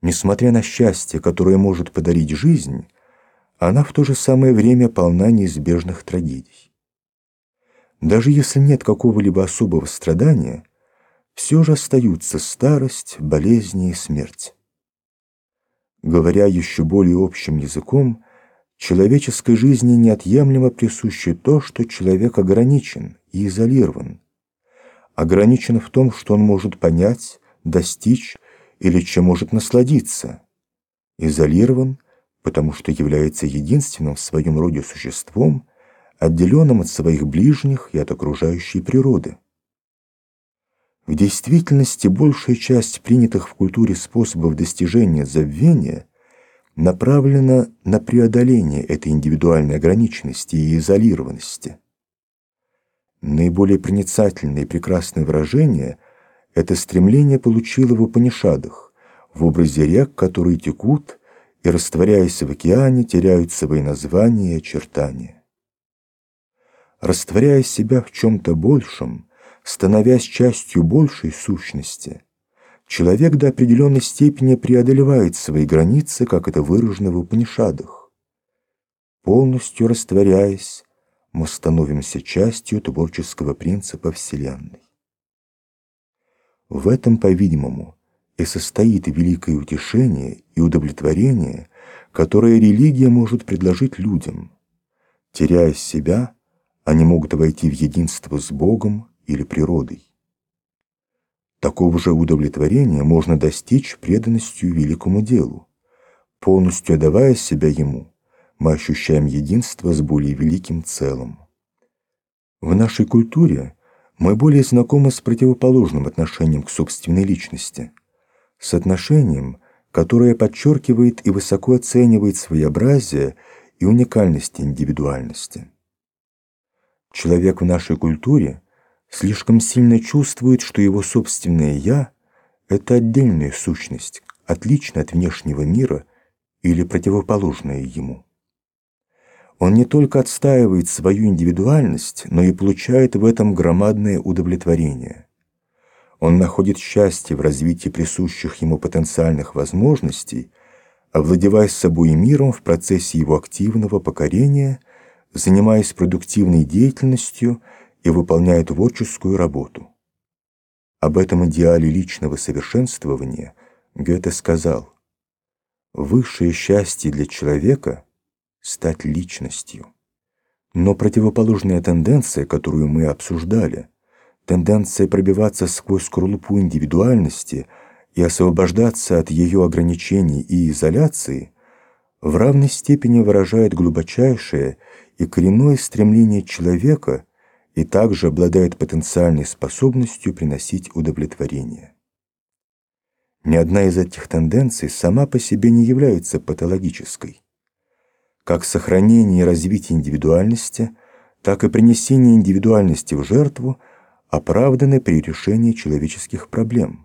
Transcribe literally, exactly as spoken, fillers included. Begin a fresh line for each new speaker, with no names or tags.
Несмотря на счастье, которое может подарить жизнь, она в то же самое время полна неизбежных трагедий. Даже если нет какого-либо особого страдания, все же остаются старость, болезни и смерть. Говоря еще более общим языком, человеческой жизни неотъемлемо присуще то, что человек ограничен и изолирован. Ограничен в том, что он может понять, достичь или чем может насладиться. Изолирован, потому что является единственным в своем роде существом, отделенным от своих ближних и от окружающей природы. В действительности большая часть принятых в культуре способов достижения забвения направлена на преодоление этой индивидуальной ограниченности и изолированности. Наиболее проницательное и прекрасное выражение это стремление получило в Упанишадах, в образе рек, которые текут и, растворяясь в океане, теряют свои названия и очертания. Растворяя себя в чем-то большем, становясь частью большей сущности, человек до определенной степени преодолевает свои границы, как это выражено в Упанишадах. Полностью растворяясь, мы становимся частью творческого принципа Вселенной. В этом, по-видимому, и состоит великое утешение и удовлетворение, которое религия может предложить людям. Теряя себя, они могут войти в единство с Богом или природой. Такого же удовлетворения можно достичь преданностью великому делу. Полностью отдавая себя ему, мы ощущаем единство с более великим целым. В нашей культуре мы более знакомы с противоположным отношением к собственной личности, с отношением, которое подчеркивает и высоко оценивает своеобразие и уникальность индивидуальности. Человек в нашей культуре слишком сильно чувствует, что его собственное «я» — это отдельная сущность, отличная от внешнего мира или противоположная ему. Он не только отстаивает свою индивидуальность, но и получает в этом громадное удовлетворение. Он находит счастье в развитии присущих ему потенциальных возможностей, овладевая собой и миром в процессе его активного покорения, занимаясь продуктивной деятельностью и выполняя творческую работу. Об этом идеале личного совершенствования Гёте сказал: «Высшее счастье для человека — стать личностью». Но противоположная тенденция, которую мы обсуждали, тенденция пробиваться сквозь скорлупу индивидуальности и освобождаться от ее ограничений и изоляции, в равной степени выражает глубочайшее и коренное стремление человека и также обладает потенциальной способностью приносить удовлетворение. Ни одна из этих тенденций сама по себе не является патологической. Как сохранение и развитие индивидуальности, так и принесение индивидуальности в жертву оправданы при решении человеческих проблем.